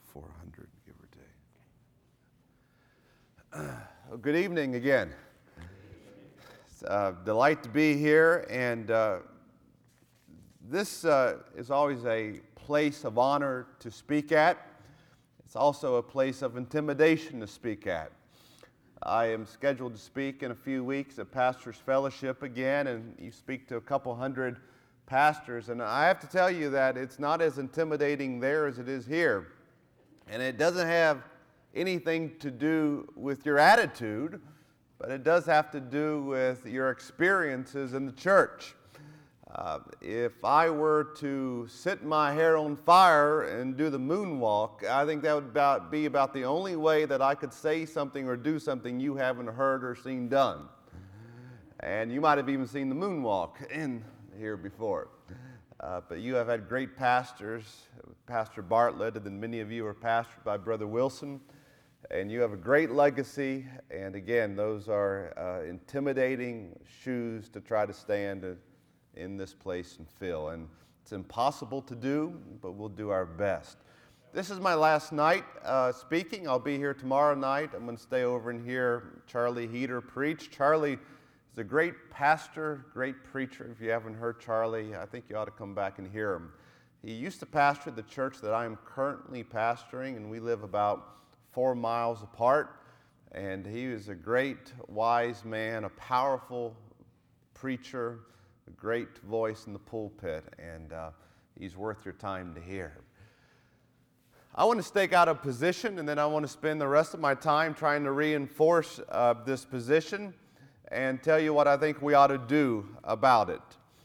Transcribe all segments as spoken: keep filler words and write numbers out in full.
four hundred, give or take. Uh, good evening again. It's a delight to be here, and uh, this uh, is always a place of honor to speak at. It's also a place of intimidation to speak at. I am scheduled to speak in a few weeks at Pastors Fellowship again, and you speak to a couple hundred pastors, and I have to tell you that it's not as intimidating there as it is here. And it doesn't have anything to do with your attitude, but it does have to do with your experiences in the church. Uh, if I were to set my hair on fire and do the moonwalk, I think that would about be about the only way that I could say something or do something you haven't heard or seen done. And you might have even seen the moonwalk in here before. Uh, but you have had great pastors, Pastor Bartlett, and then many of you are pastored by Brother Wilson. And you have a great legacy. And again, those are uh, intimidating shoes to try to stand in this place and fill. And it's impossible to do, but we'll do our best. This is my last night uh, speaking. I'll be here tomorrow night. I'm going to stay over and hear Charlie Heater preach. Charlie is a great pastor, great preacher. If you haven't heard Charlie, I think you ought to come back and hear him. He used to pastor the church that I am currently pastoring, and we live about four miles apart. And he is a great, wise man, a powerful preacher, a great voice in the pulpit, and uh, he's worth your time to hear. I want to stake out a position, and then I want to spend the rest of my time trying to reinforce uh, this position and tell you what I think we ought to do about it.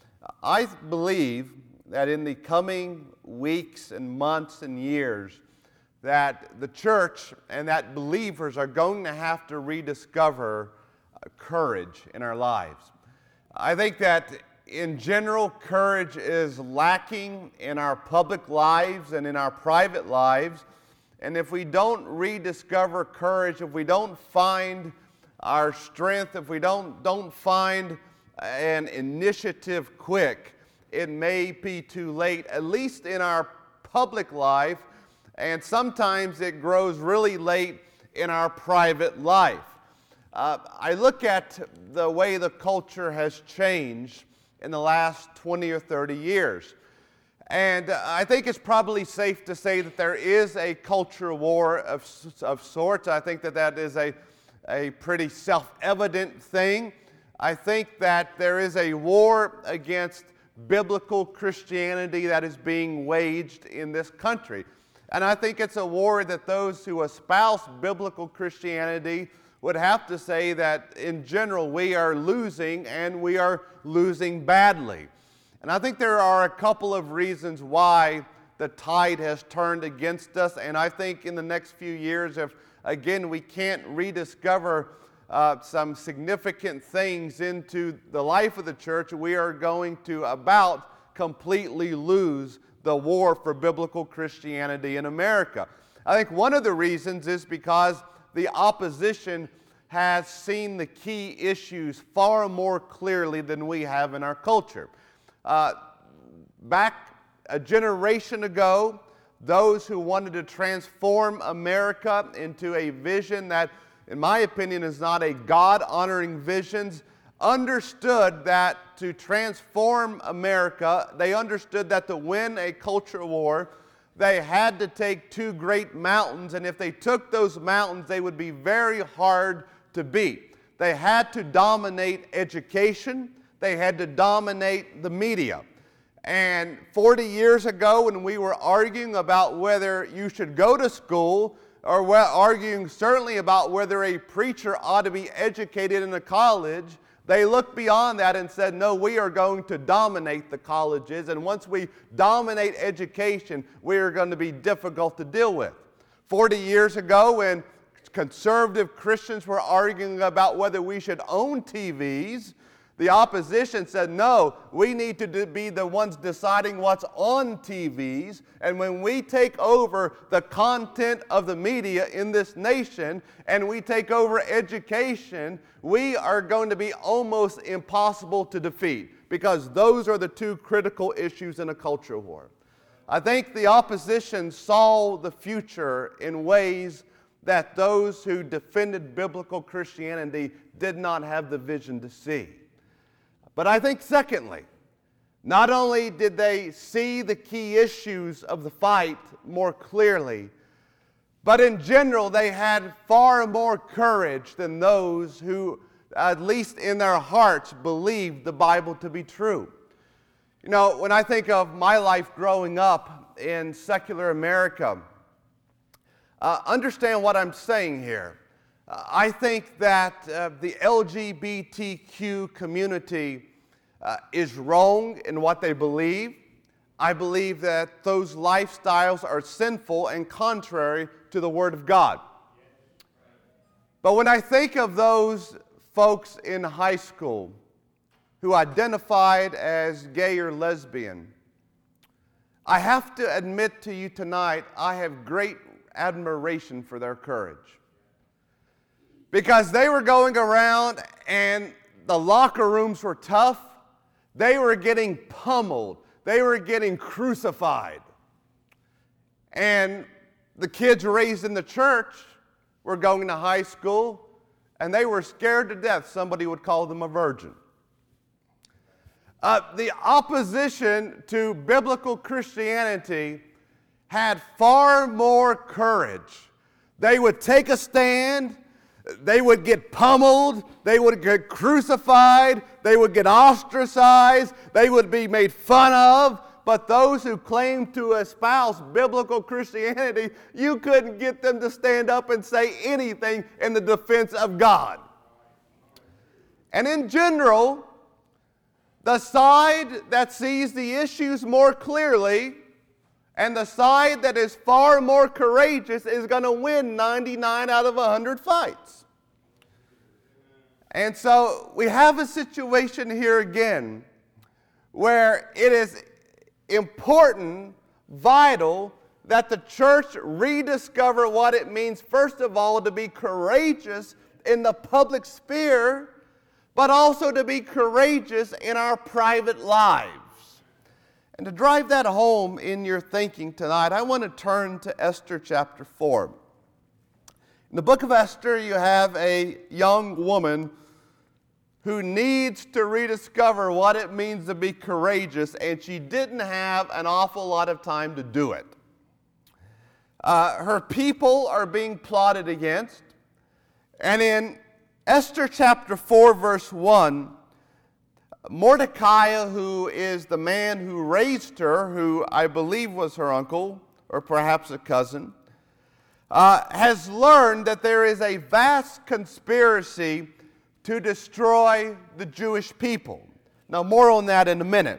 I believe that in the coming weeks and months and years that the church and that believers are going to have to rediscover courage in our lives. I think that in general, courage is lacking in our public lives and in our private lives. And if we don't rediscover courage, if we don't find our strength, if we don't, don't find an initiative quick, it may be too late, at least in our public life, and sometimes it grows really late in our private life. Uh, I look at the way the culture has changed in the last twenty or thirty years. And I think it's probably safe to say that there is a culture war of, of sorts. I think that that is a, a pretty self-evident thing. I think that there is a war against biblical Christianity that is being waged in this country. And I think it's a war that those who espouse biblical Christianity would have to say that in general we are losing, and we are losing badly. And I think there are a couple of reasons why the tide has turned against us, and I think in the next few years, if again we can't rediscover uh, some significant things into the life of the church, we are going to about completely lose the war for biblical Christianity in America. I think one of the reasons is because the opposition has seen the key issues far more clearly than we have in our culture. Uh, back a generation ago, those who wanted to transform America into a vision that, in my opinion, is not a God-honoring vision, understood that to transform America, they understood that to win a culture war, they had to take two great mountains, and if they took those mountains, they would be very hard to beat. They had to dominate education. They had to dominate the media. And forty years ago, when we were arguing about whether you should go to school, or we're arguing certainly about whether a preacher ought to be educated in a college, they looked beyond that and said, no, we are going to dominate the colleges, and once we dominate education, we are going to be difficult to deal with. forty years ago, when conservative Christians were arguing about whether we should own T Vs, the opposition said, no, we need to be the ones deciding what's on T Vs. And when we take over the content of the media in this nation and we take over education, we are going to be almost impossible to defeat, because those are the two critical issues in a culture war. I think the opposition saw the future in ways that those who defended biblical Christianity did not have the vision to see. But I think, secondly, not only did they see the key issues of the fight more clearly, but in general, they had far more courage than those who, at least in their hearts, believed the Bible to be true. You know, when I think of my life growing up in secular America, uh, understand what I'm saying here. Uh, I think that uh, the L G B T Q community uh, is wrong in what they believe. I believe that those lifestyles are sinful and contrary to the Word of God. But when I think of those folks in high school who identified as gay or lesbian, I have to admit to you tonight, I have great admiration for their courage. Because they were going around and the locker rooms were tough. They were getting pummeled. They were getting crucified. And the kids raised in the church were going to high school, and they were scared to death somebody would call them a virgin. Uh, the opposition to biblical Christianity had far more courage. They would take a stand. They would get pummeled. They would get crucified. They would get ostracized. They would be made fun of. But those who claimed to espouse biblical Christianity, you couldn't get them to stand up and say anything in the defense of God. And in general, the side that sees the issues more clearly and the side that is far more courageous is going to win ninety-nine out of one hundred fights. And so we have a situation here again where it is important, vital, that the church rediscover what it means, first of all, to be courageous in the public sphere, but also to be courageous in our private lives. And to drive that home in your thinking tonight, I want to turn to Esther chapter four. In the book of Esther, you have a young woman who needs to rediscover what it means to be courageous, and she didn't have an awful lot of time to do it. Uh, her people are being plotted against, and in Esther chapter four, verse one, Mordecai, who is the man who raised her, who I believe was her uncle, or perhaps a cousin, uh, has learned that there is a vast conspiracy to destroy the Jewish people. Now, more on that in a minute.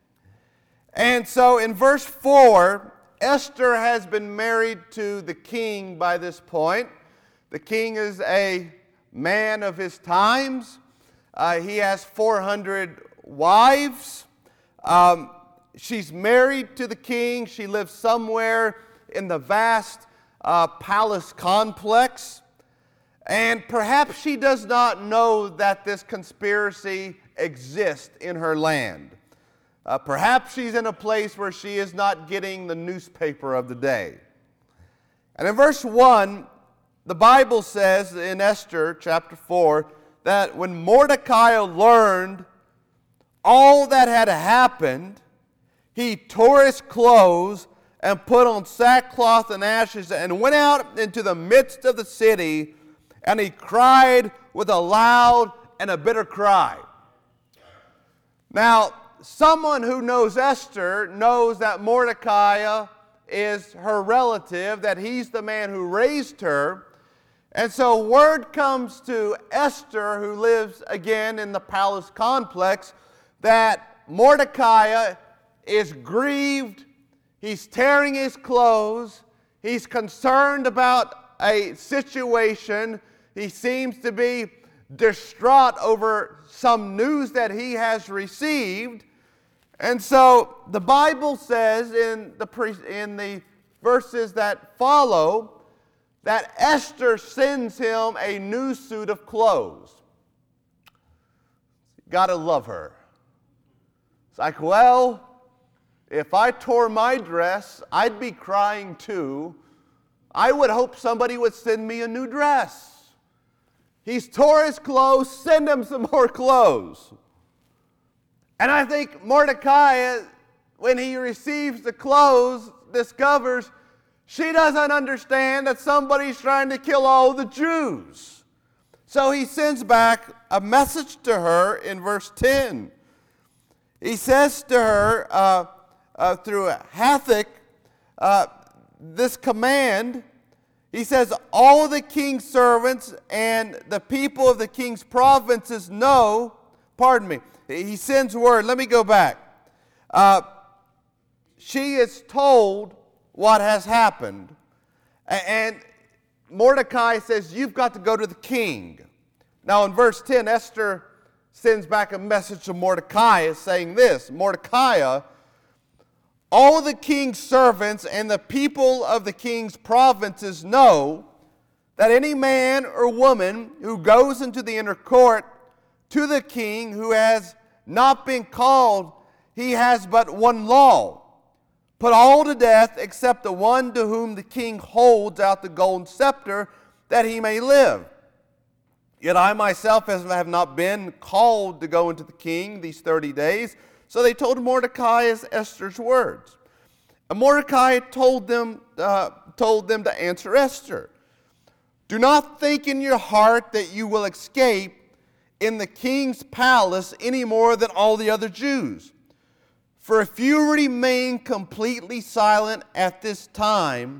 And so in verse four, Esther has been married to the king by this point. The king is a man of his times. Uh, he has four hundred wives. Um, she's married to the king. She lives somewhere in the vast uh, palace complex. And perhaps she does not know that this conspiracy exists in her land. Uh, perhaps she's in a place where she is not getting the newspaper of the day. And in verse one, the Bible says in Esther chapter four that when Mordecai learned all that had happened, he tore his clothes and put on sackcloth and ashes and went out into the midst of the city, and he cried with a loud and a bitter cry. Now, someone who knows Esther knows that Mordecai is her relative, that he's the man who raised her. And so word comes to Esther, who lives again in the palace complex, that Mordecai is grieved, he's tearing his clothes, he's concerned about a situation, he seems to be distraught over some news that he has received. And so the Bible says in the, pre- in the verses that follow that Esther sends him a new suit of clothes. Gotta love her. It's like, well, If I tore my dress, I'd be crying too. I would hope somebody would send me a new dress. He's tore his clothes, send him some more clothes. And I think Mordecai, when he receives the clothes, discovers she doesn't understand that somebody's trying to kill all the Jews. So he sends back a message to her in verse ten. He says to her uh, uh, through Hathach, uh, this command, he says, all the king's servants and the people of the king's provinces know, pardon me, he sends word, let me go back. Uh, she is told what has happened. And Mordecai says, you've got to go to the king. Now in verse ten, Esther sends back a message to Mordecai saying this, Mordecai, all the king's servants and the people of the king's provinces know that any man or woman who goes into the inner court to the king who has not been called, he has but one law. Put all to death except the one to whom the king holds out the golden scepter, that he may live. Yet I myself have not been called to go into the king these thirty days. So they told Mordecai as Esther's words. And Mordecai told them, uh, told them to answer Esther. Do not think in your heart that you will escape in the king's palace any more than all the other Jews. For if you remain completely silent at this time,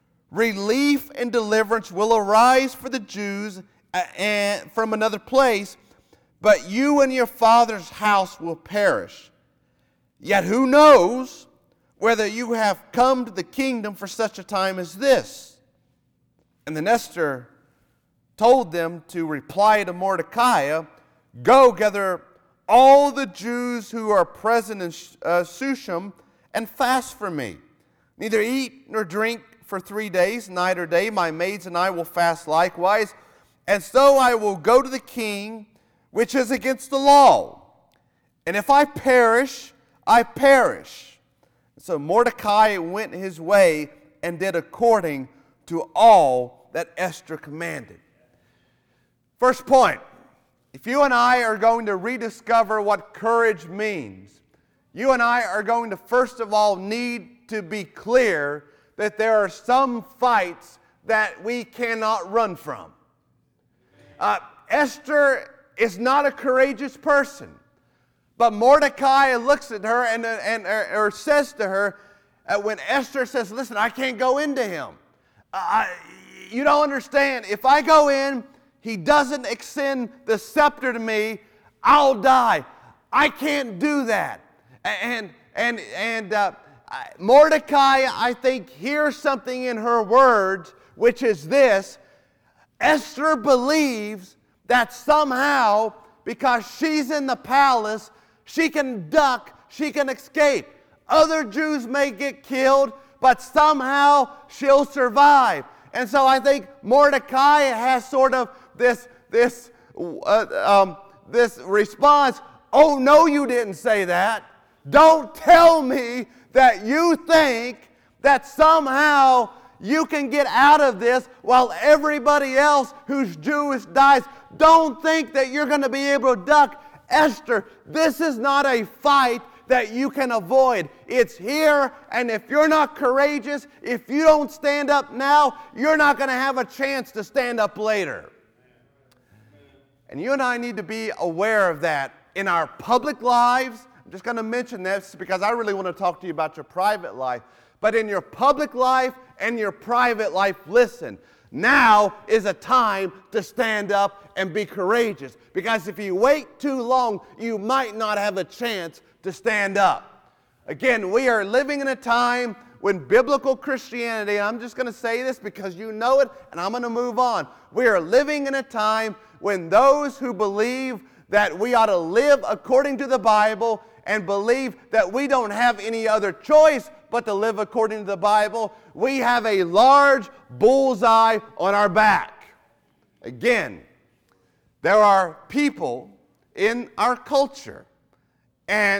relief and deliverance will arise for the Jews and from another place, but you and your father's house will perish. Yet who knows whether you have come to the kingdom for such a time as this? And then Esther told them to reply to Mordecai, go gather all the Jews who are present in uh, Shushan and fast for me. Neither eat nor drink for three days, night or day. My maids and I will fast likewise. And so I will go to the king, which is against the law. And if I perish, I perish. So Mordecai went his way and did according to all that Esther commanded. First point, if you and I are going to rediscover what courage means, you and I are going to first of all need to be clear that there are some fights that we cannot run from. Uh, Esther is not a courageous person. But Mordecai looks at her and, and or, or says to her, uh, when Esther says, listen, I can't go into him. Uh, I, you don't understand. If I go in, he doesn't extend the scepter to me, I'll die. I can't do that. And, and, and uh, Mordecai, I think, hears something in her words, which is this. Esther believes that somehow, because she's in the palace, she can duck, she can escape. Other Jews may get killed, but somehow she'll survive. And so I think Mordecai has sort of this, this, uh, um, this response, oh, no, you didn't say that. Don't tell me that you think that somehow you can get out of this while everybody else who's Jewish dies. Don't think that you're going to be able to duck. Esther, this is not a fight that you can avoid. It's here, and if you're not courageous, if you don't stand up now, you're not going to have a chance to stand up later. And you and I need to be aware of that in our public lives. I'm just going to mention this because I really want to talk to you about your private life. But in your public life and your private life, listen, now is a time to stand up and be courageous. Because if you wait too long, you might not have a chance to stand up. Again, we are living in a time when biblical Christianity, I'm just going to say this because you know it, and I'm going to move on. We are living in a time when those who believe that we ought to live according to the Bible and believe that we don't have any other choice but to live according to the Bible, we have a large bullseye on our back. Again, there are people in our culture, and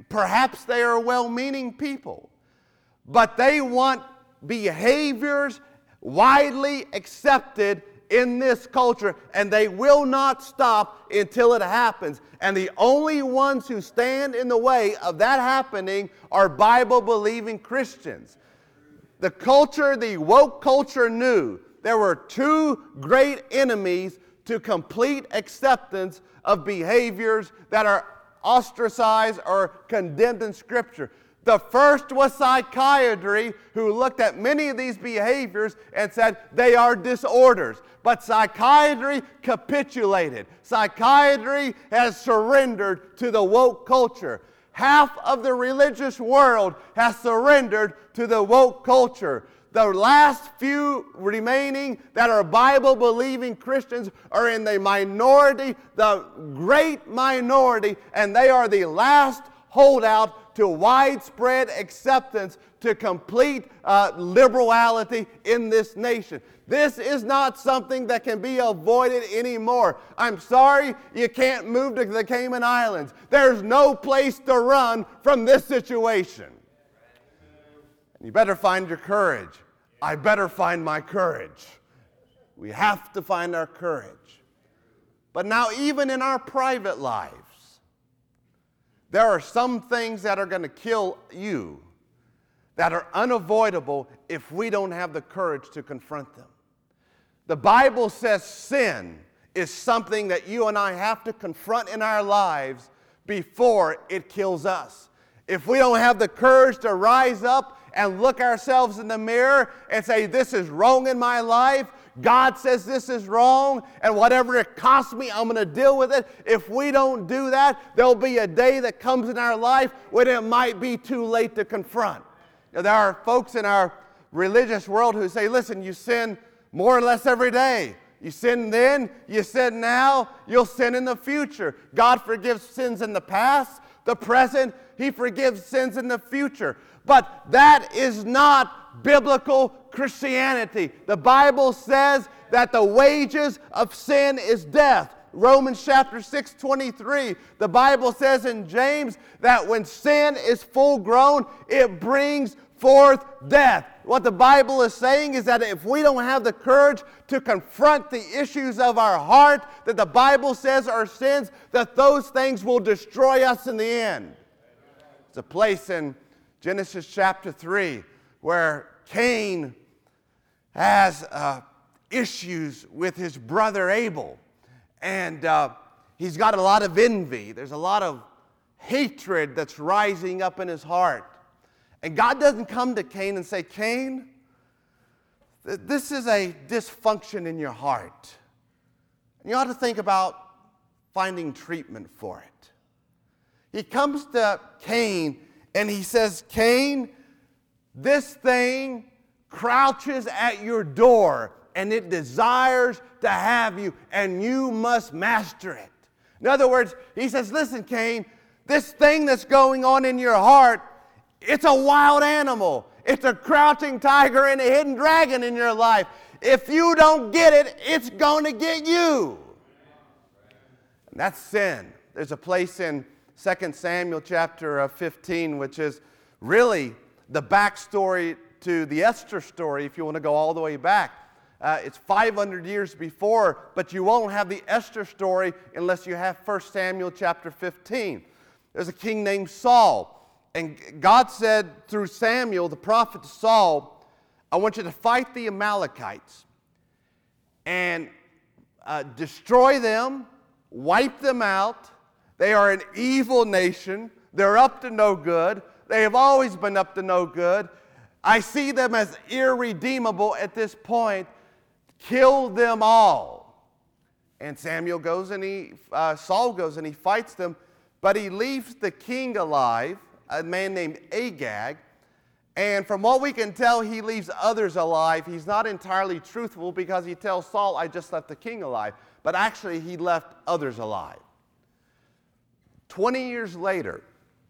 perhaps they are well-meaning people, but they want behaviors widely accepted in this culture, and they will not stop until it happens. And the only ones who stand in the way of that happening are Bible-believing Christians. The culture, the woke culture, knew there were two great enemies to complete acceptance of behaviors that are ostracized or condemned in Scripture. The first was psychiatry, who looked at many of these behaviors and said they are disorders. But psychiatry capitulated. Psychiatry has surrendered to the woke culture. Half of the religious world has surrendered to the woke culture. The last few remaining that are Bible-believing Christians are in the minority, the great minority, and they are the last holdout to widespread acceptance, to complete uh, liberality in this nation. This is not something that can be avoided anymore. I'm sorry you can't move to the Cayman Islands. There's no place to run from this situation. You better find your courage. I better find my courage. We have to find our courage. But now, even in our private lives, there are some things that are going to kill you that are unavoidable if we don't have the courage to confront them. The Bible says sin is something that you and I have to confront in our lives before it kills us. If we don't have the courage to rise up and look ourselves in the mirror and say, this is wrong in my life, God says this is wrong, and whatever it costs me, I'm going to deal with it. If we don't do that, there'll be a day that comes in our life when it might be too late to confront. Now, there are folks in our religious world who say, listen, you sin more or less every day. You sin then, you sin now, you'll sin in the future. God forgives sins in the past, the present, He forgives sins in the future. But that is not biblical Christianity. The Bible says that the wages of sin is death. Romans chapter six twenty-three, the Bible says in James that when sin is full grown, it brings forth death. What the Bible is saying is that if we don't have the courage to confront the issues of our heart that the Bible says are sins, that those things will destroy us in the end. It's a place in Genesis chapter three where Cain has uh, issues with his brother Abel. And uh, he's got a lot of envy. There's a lot of hatred that's rising up in his heart. And God doesn't come to Cain and say, Cain, th- this is a dysfunction in your heart. And you ought to think about finding treatment for it. He comes to Cain and he says, Cain, this thing crouches at your door and it desires to have you, and you must master it. In other words, he says, listen, Cain, this thing that's going on in your heart, it's a wild animal. It's a crouching tiger and a hidden dragon in your life. If you don't get it, it's going to get you. And that's sin. There's a place in Second Samuel chapter fifteen, which is really the backstory to the Esther story, if you want to go all the way back. Uh, it's five hundred years before, but you won't have the Esther story unless you have First Samuel chapter fifteen. There's a king named Saul. And God said through Samuel, the prophet to Saul, I want you to fight the Amalekites and uh, destroy them, wipe them out. They are an evil nation. They're up to no good. They have always been up to no good. I see them as irredeemable at this point. Kill them all. And Samuel goes and he, uh, Saul goes and he fights them, but he leaves the king alive, a man named Agag, and from what we can tell, he leaves others alive. He's not entirely truthful because he tells Saul, I just left the king alive, but actually he left others alive. Twenty years later,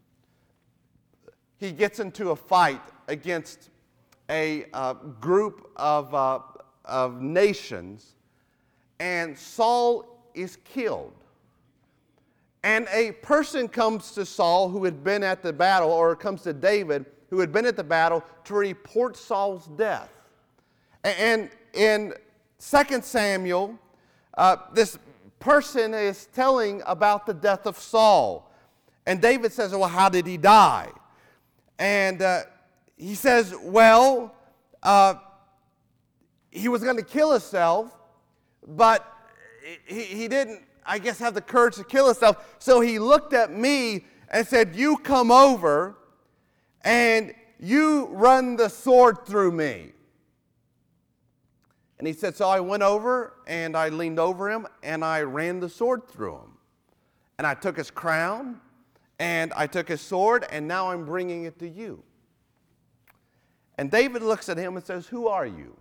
he gets into a fight against a uh, group of, uh, of nations, and Saul is killed. And a person comes to Saul who had been at the battle, or comes to David who had been at the battle to report Saul's death. And in Second Samuel, uh, this person is telling about the death of Saul. And David says, well, how did he die? And uh, he says, well, uh, he was going to kill himself, but he, he didn't, I guess, have the courage to kill himself. So he looked at me and said, you come over and you run the sword through me. And he said, so I went over and I leaned over him and I ran the sword through him. And I took his crown and I took his sword and now I'm bringing it to you. And David looks at him and says, who are you?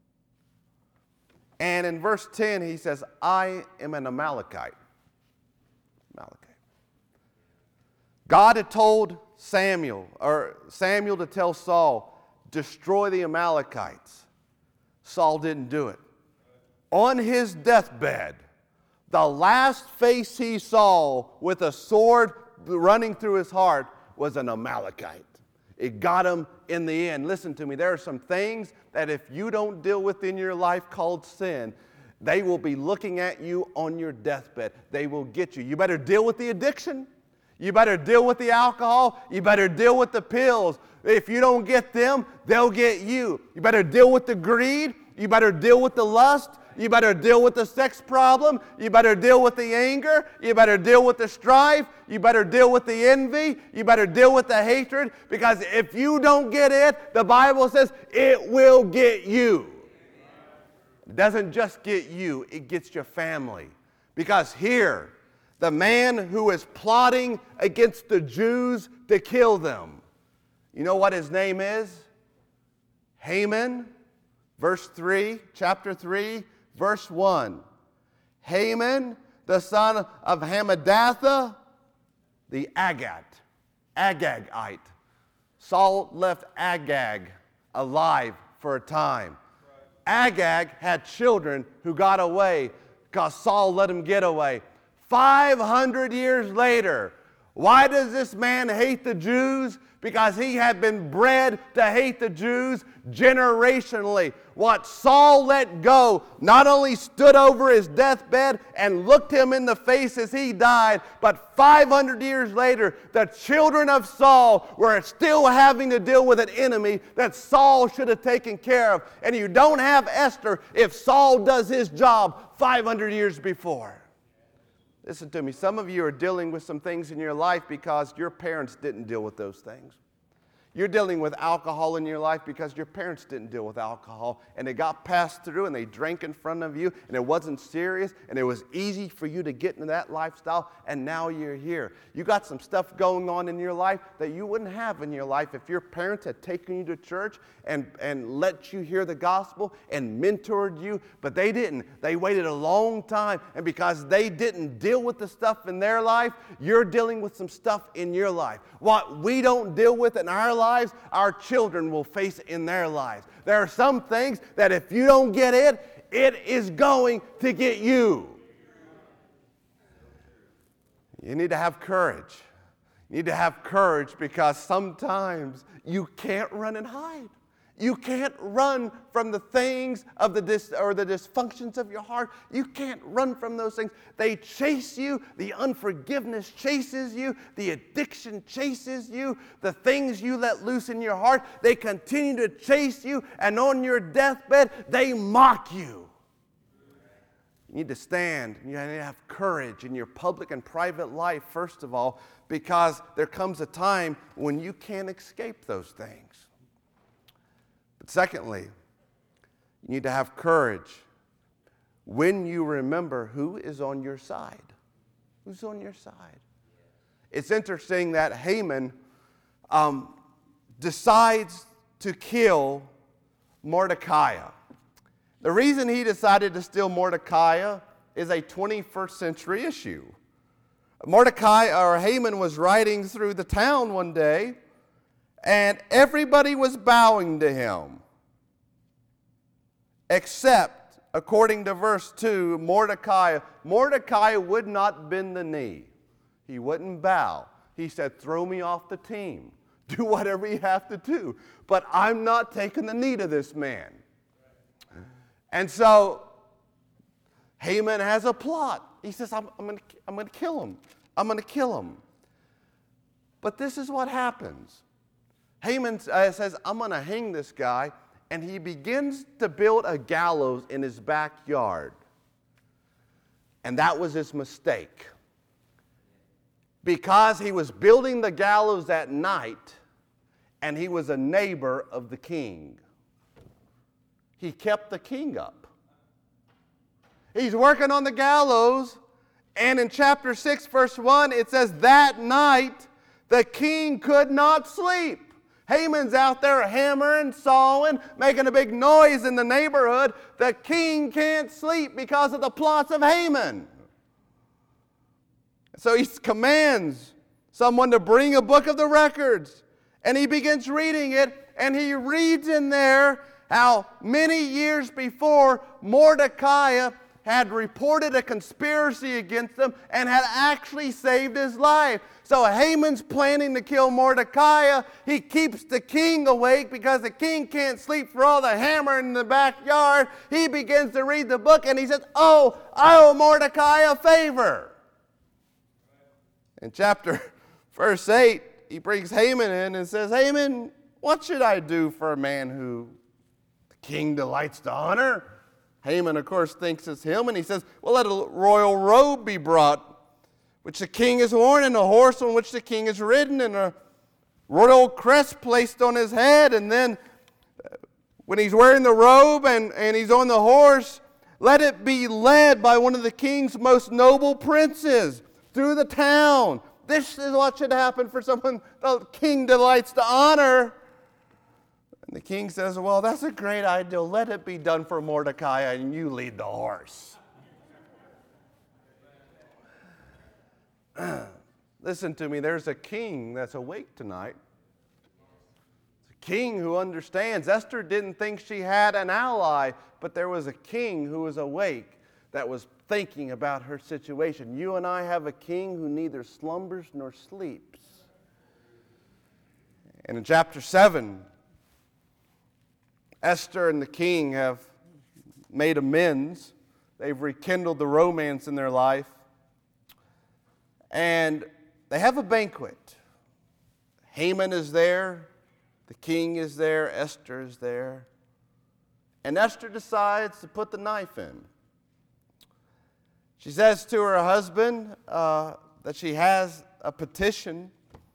And in verse ten, he says, I am an Amalekite. Amalekite. God had told Samuel, or Samuel to tell Saul, destroy the Amalekites. Saul didn't do it. On his deathbed, the last face he saw with a sword running through his heart was an Amalekite. It got him in the end. Listen to me, there are some things that if you don't deal with in your life called sin, they will be looking at you on your deathbed. They will get you. You better deal with the addiction. You better deal with the alcohol. You better deal with the pills. If you don't get them, they'll get you. You better deal with the greed. You better deal with the lust. You better deal with the sex problem. You better deal with the anger. You better deal with the strife. You better deal with the envy. You better deal with the hatred. Because if you don't get it, the Bible says it will get you. It doesn't just get you, it gets your family. Because here, the man who is plotting against the Jews to kill them, you know what his name is? Haman. Verse three, chapter three, verse one. Haman, the son of Hammedatha, the Agag, Agagite. Saul left Agag alive for a time. Agag had children who got away because Saul let him get away. five hundred years later, why does this man hate the Jews? Because he had been bred to hate the Jews generationally. What Saul let go not only stood over his deathbed and looked him in the face as he died, but five hundred years later, the children of Saul were still having to deal with an enemy that Saul should have taken care of. And you don't have Esther if Saul does his job five hundred years before. Listen to me, some of you are dealing with some things in your life because your parents didn't deal with those things. You're dealing with alcohol in your life because your parents didn't deal with alcohol and it got passed through and they drank in front of you and it wasn't serious and it was easy for you to get into that lifestyle and now you're here. You got some stuff going on in your life that you wouldn't have in your life if your parents had taken you to church and, and let you hear the gospel and mentored you, but they didn't. They waited a long time, and because they didn't deal with the stuff in their life, you're dealing with some stuff in your life. What we don't deal with in our lives, our children will face in their lives. There are some things that if you don't get it, it is going to get you. You need to have courage. You need to have courage because sometimes you can't run and hide. You can't run from the things of the dis- or the dysfunctions of your heart. You can't run from those things. They chase you. The unforgiveness chases you. The addiction chases you. The things you let loose in your heart, they continue to chase you. And on your deathbed, they mock you. You need to stand. You need to have courage in your public and private life, first of all, because there comes a time when you can't escape those things. But secondly, you need to have courage when you remember who is on your side. Who's on your side? It's interesting that Haman um, decides to kill Mordecai. The reason he decided to steal Mordecai is a twenty-first century issue. Mordecai, or Haman, was riding through the town one day, and everybody was bowing to him, except, according to verse two, Mordecai. Mordecai would not bend the knee. He wouldn't bow. He said, throw me off the team. Do whatever you have to do. But I'm not taking the knee to this man. And so Haman has a plot. He says, I'm, I'm going I'm to kill him. I'm going to kill him. But this is what happens. Haman uh, says, I'm going to hang this guy. And he begins to build a gallows in his backyard. And that was his mistake. Because he was building the gallows at night, and he was a neighbor of the king. He kept the king up. He's working on the gallows, and in chapter six, verse one, it says, that night the king could not sleep. Haman's out there hammering, sawing, making a big noise in the neighborhood. The king can't sleep because of the plots of Haman. So he commands someone to bring a book of the records. And he begins reading it, and he reads in there how many years before Mordecai had reported a conspiracy against him and had actually saved his life. So Haman's planning to kill Mordecai. He keeps the king awake because the king can't sleep for all the hammering in the backyard. He begins to read the book, and he says, oh, I owe Mordecai a favor. In chapter verse eight, he brings Haman in and says, Haman, what should I do for a man who the king delights to honor? Haman, of course, thinks it's him, and he says, well, let a royal robe be brought, which the king has worn, and a horse on which the king is ridden, and a royal crest placed on his head. And then when he's wearing the robe and, and he's on the horse, let it be led by one of the king's most noble princes through the town. This is what should happen for someone the king delights to honor. And the king says, well, that's a great idea. Let it be done for Mordecai, and you lead the horse. Listen to me, there's a king that's awake tonight. It's a king who understands. Esther didn't think she had an ally, but there was a king who was awake that was thinking about her situation. You and I have a king who neither slumbers nor sleeps. And in chapter seven, Esther and the king have made amends. They've rekindled the romance in their life. And they have a banquet. Haman is there. The king is there. Esther is there. And Esther decides to put the knife in. She says to her husband uh, that she has a petition.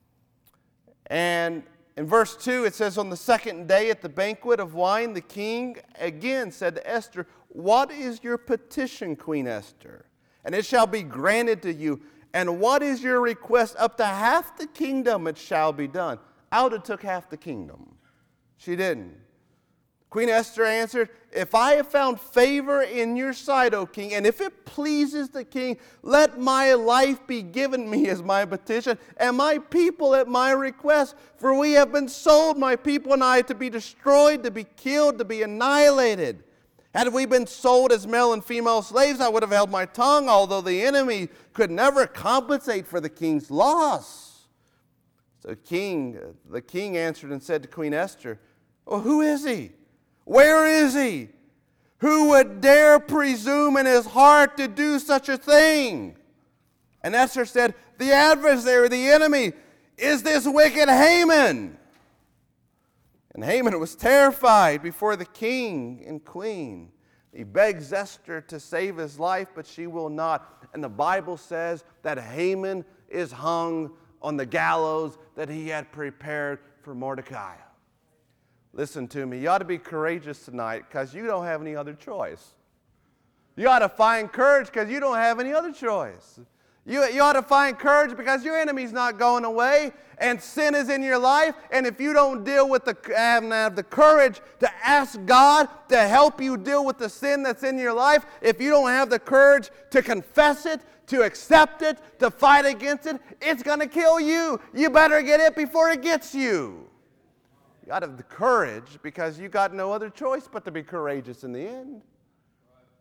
And in verse two, it says, on the second day at the banquet of wine, the king again said to Esther, what is your petition, Queen Esther? And it shall be granted to you. And what is your request? Up to half the kingdom it shall be done. I would have took half the kingdom. She didn't. Queen Esther answered, if I have found favor in your sight, O king, and if it pleases the king, let my life be given me as my petition, and my people at my request. For we have been sold, my people and I, to be destroyed, to be killed, to be annihilated. Had we been sold as male and female slaves, I would have held my tongue, although the enemy could never compensate for the king's loss. So king, the king answered and said to Queen Esther, well, who is he? Where is he? Who would dare presume in his heart to do such a thing? And Esther said, the adversary, the enemy, is this wicked Haman. And Haman was terrified before the king and queen. He begs Esther to save his life, but she will not. And the Bible says that Haman is hung on the gallows that he had prepared for Mordecai. Listen to me. You ought to be courageous tonight because you don't have any other choice. You ought to find courage because you don't have any other choice. You, you ought to find courage because your enemy's not going away and sin is in your life. And if you don't deal with the, have, have the courage to ask God to help you deal with the sin that's in your life, if you don't have the courage to confess it, to accept it, to fight against it, it's going to kill you. You better get it before it gets you. You got to have the courage because you got no other choice but to be courageous in the end.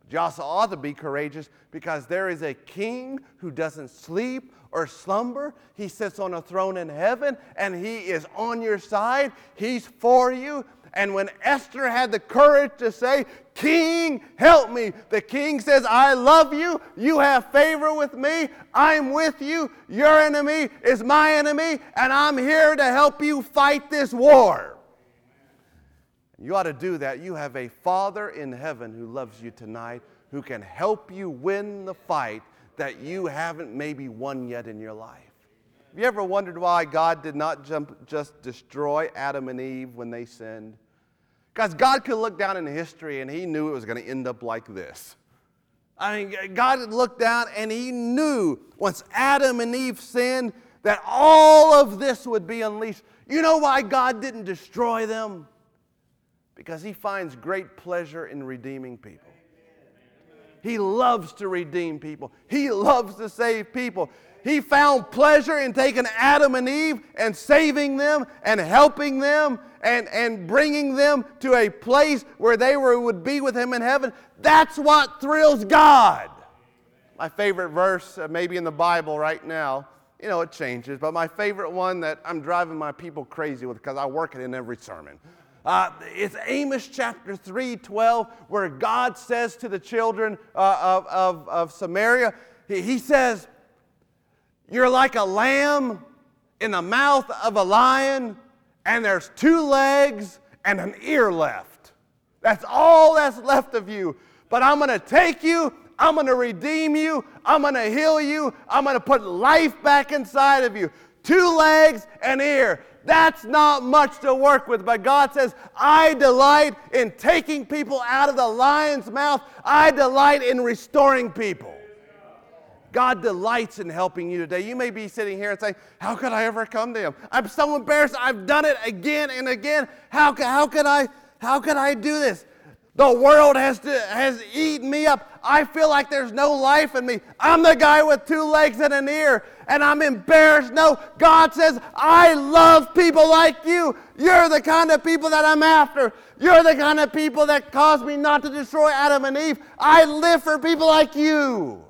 You also ought to be courageous because there is a king who doesn't sleep or slumber. He sits on a throne in heaven, and he is on your side. He's for you. And when Esther had the courage to say, "King, help me," the king says, "I love you. You have favor with me. I'm with you. Your enemy is my enemy, and I'm here to help you fight this war." You ought to do that. You have a Father in heaven who loves you tonight, who can help you win the fight that you haven't maybe won yet in your life. Have you ever wondered why God did not jump, just destroy Adam and Eve when they sinned? Because God could look down in history and he knew it was going to end up like this. I mean, God looked down and he knew once Adam and Eve sinned that all of this would be unleashed. You know why God didn't destroy them? Because he finds great pleasure in redeeming people. He loves to redeem people. He loves to save people. He found pleasure in taking Adam and Eve and saving them and helping them and, and bringing them to a place where they were, would be with him in heaven. That's what thrills God. My favorite verse, uh, maybe in the Bible right now, you know, it changes, but my favorite one that I'm driving my people crazy with because I work it in every sermon. Uh, it's Amos chapter three, twelve, where God says to the children uh, of, of, of Samaria, he, he says, "You're like a lamb in the mouth of a lion, and there's two legs and an ear left. That's all that's left of you. But I'm going to take you, I'm going to redeem you, I'm going to heal you, I'm going to put life back inside of you. Two legs and ear." That's not much to work with, but God says, "I delight in taking people out of the lion's mouth. I delight in restoring people." God delights in helping you today. You may be sitting here and saying, "How could I ever come to him? I'm so embarrassed. I've done it again and again. How, how, could, I, how could I do this? The world has, to, has eaten me up. I feel like there's no life in me. I'm the guy with two legs and an ear, and I'm embarrassed." No, God says, "I love people like you. You're the kind of people that I'm after. You're the kind of people that caused me not to destroy Adam and Eve. I live for people like you."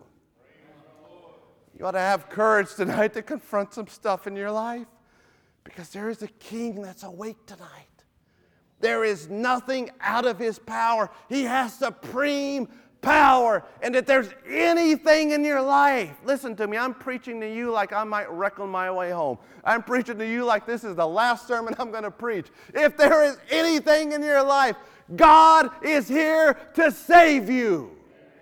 You ought to have courage tonight to confront some stuff in your life because there is a king that's awake tonight. There is nothing out of his power. He has supreme power. And if there's anything in your life, listen to me, I'm preaching to you like I might wreck on my way home. I'm preaching to you like this is the last sermon I'm going to preach. If there is anything in your life, God is here to save you.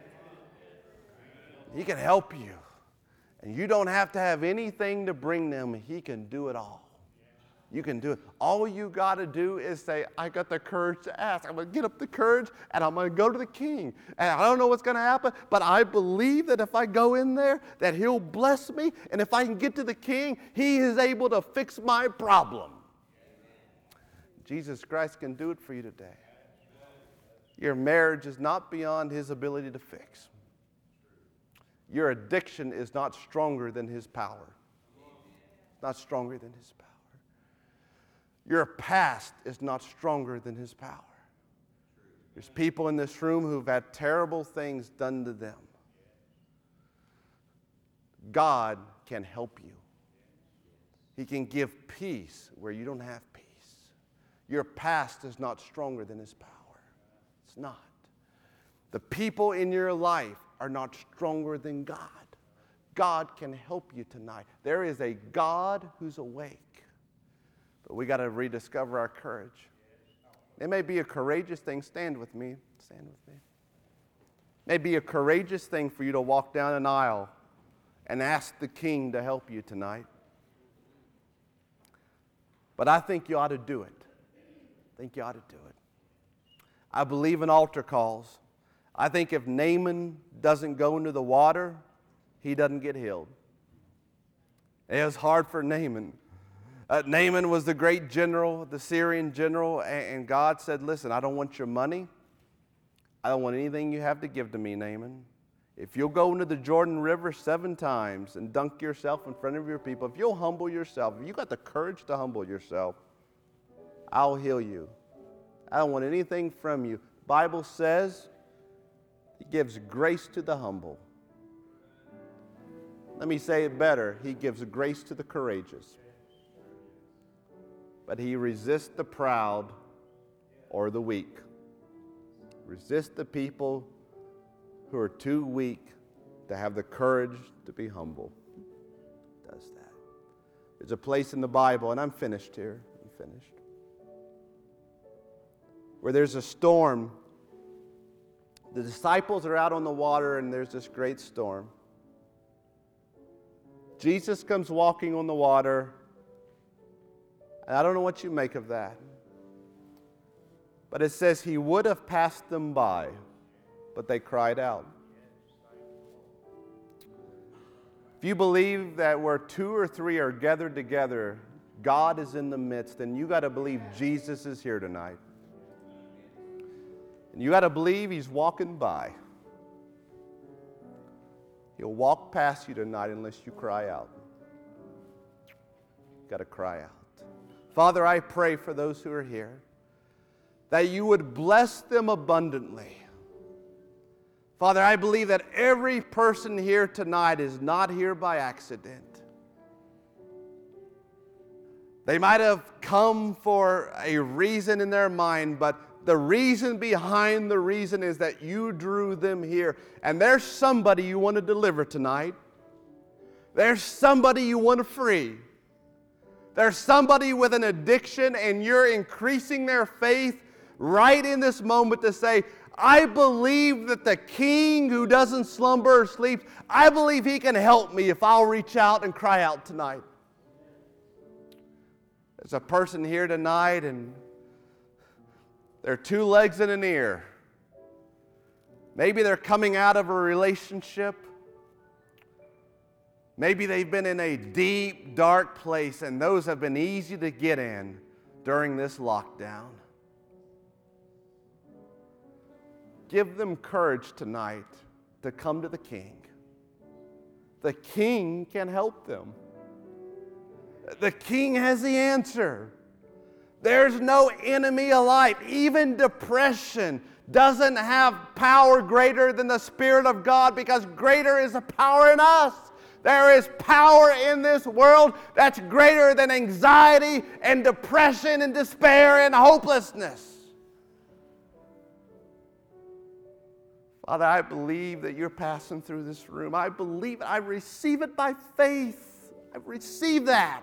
He can help you. And you don't have to have anything to bring them. He can do it all. You can do it. All you got to do is say, "I got the courage to ask. I'm going to get up the courage and I'm going to go to the king. And I don't know what's going to happen, but I believe that if I go in there, that he'll bless me. And if I can get to the king, he is able to fix my problem." Jesus Christ can do it for you today. Your marriage is not beyond his ability to fix. Your addiction is not stronger than his power. Not stronger than his power. Your past is not stronger than his power. There's people in this room who've had terrible things done to them. God can help you. He can give peace where you don't have peace. Your past is not stronger than his power. It's not. The people in your life are not stronger than God. God can help you tonight. There is a God who's awake. But we got to rediscover our courage. It may be a courageous thing. Stand with me. Stand with me. It may be a courageous thing for you to walk down an aisle and ask the king to help you tonight. But I think you ought to do it. I think you ought to do it. I believe in altar calls. I think if Naaman doesn't go into the water, he doesn't get healed. It was hard for Naaman. Uh, Naaman was the great general, the Syrian general, and, and God said, "Listen, I don't want your money. I don't want anything you have to give to me, Naaman. If you'll go into the Jordan River seven times and dunk yourself in front of your people, if you'll humble yourself, if you got the courage to humble yourself, I'll heal you. I don't want anything from you." The Bible says he gives grace to the humble. Let me say it better. He gives grace to the courageous. But he resists the proud or the weak. Resist the people who are too weak to have the courage to be humble. Does that. There's a place in the Bible, and I'm finished here. I'm finished. Where there's a storm. The disciples are out on the water, and there's this great storm. Jesus comes walking on the water, and I don't know what you make of that. But it says he would have passed them by, but they cried out. If you believe that where two or three are gathered together, God is in the midst, then you got to believe Jesus is here tonight. And you got to believe he's walking by. He'll walk past you tonight unless you cry out. You got to cry out. Father, I pray for those who are here, that you would bless them abundantly. Father, I believe that every person here tonight is not here by accident. They might have come for a reason in their mind, but the reason behind the reason is that you drew them here. And there's somebody you want to deliver tonight. There's somebody you want to free. There's somebody with an addiction, and you're increasing their faith right in this moment to say, I believe that the King who doesn't slumber or sleep, I believe he can help me if I'll reach out and cry out tonight. There's a person here tonight, and they're two legs and an ear. Maybe they're coming out of a relationship. Maybe they've been in a deep, dark place, and those have been easy to get in during this lockdown. Give them courage tonight to come to the King. The King can help them. The King has the answer. There's no enemy alive. Even depression doesn't have power greater than the Spirit of God, because greater is the power in us. There is power in this world that's greater than anxiety and depression and despair and hopelessness. Father, I believe that you're passing through this room. I believe it. I receive it by faith. I receive that.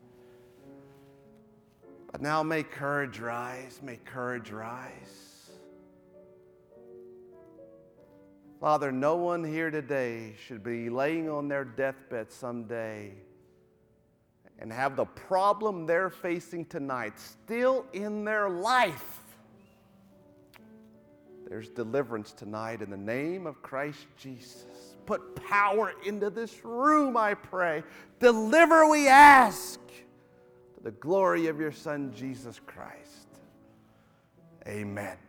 But now may courage rise. May courage rise. Father, no one here today should be laying on their deathbed someday and have the problem they're facing tonight still in their life. There's deliverance tonight in the name of Christ Jesus. Put power into this room, I pray. Deliver, we ask, to the glory of your Son, Jesus Christ. Amen.